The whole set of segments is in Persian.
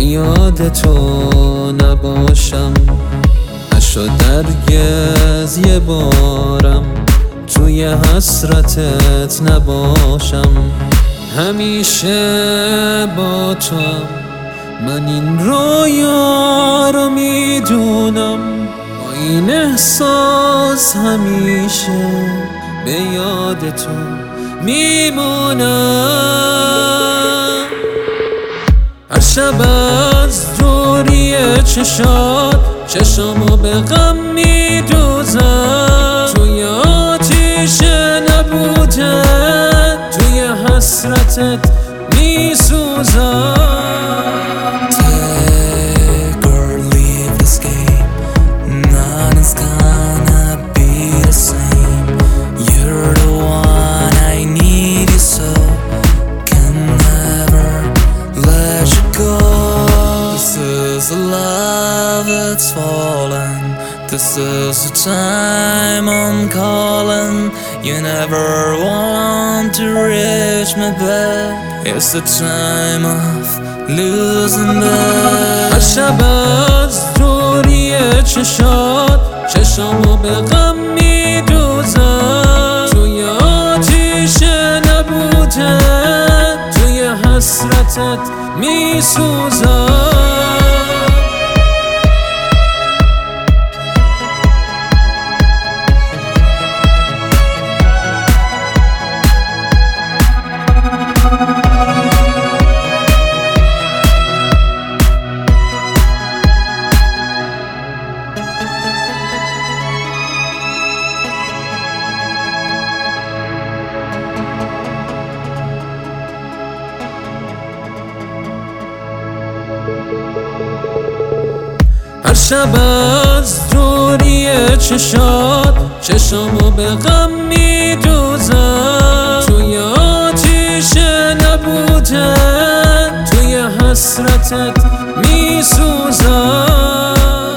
یاد تو نباشم، نشد هرگز یه بارم توی حسرتت نباشم. همیشه با توام، من این رویا رو میدونم، با این احساس همیشه به یاد تو میمونم. هر شب از دوری چشامو به غم میدوزم، توی آتیش نبودن، توی حسرتت میسوزم. Take or leave this game, nothing's gonna be the same. You're the one I need you so, can never let you go. This is a love that's fallen, this is the time I'm calling. You never want to reach me back, it's the time of losing back. هر شب از دوری چشامو به غم میدوزم، توی آتیش نبودن، توی حسرتت میسوزم. هر شب از دوری چشامو به غم میدوزم، توی آتیش نبودن، توی حسرتت میسوزم.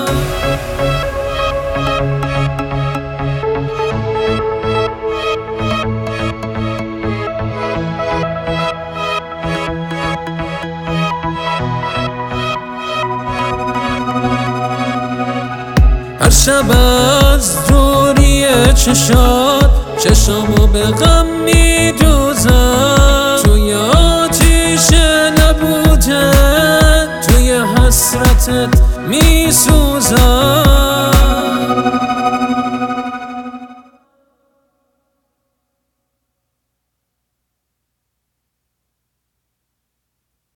هر شب از دوری چشامو به غم میدوزم، توی آتیش نبودن، توی حسرتت میسوزم.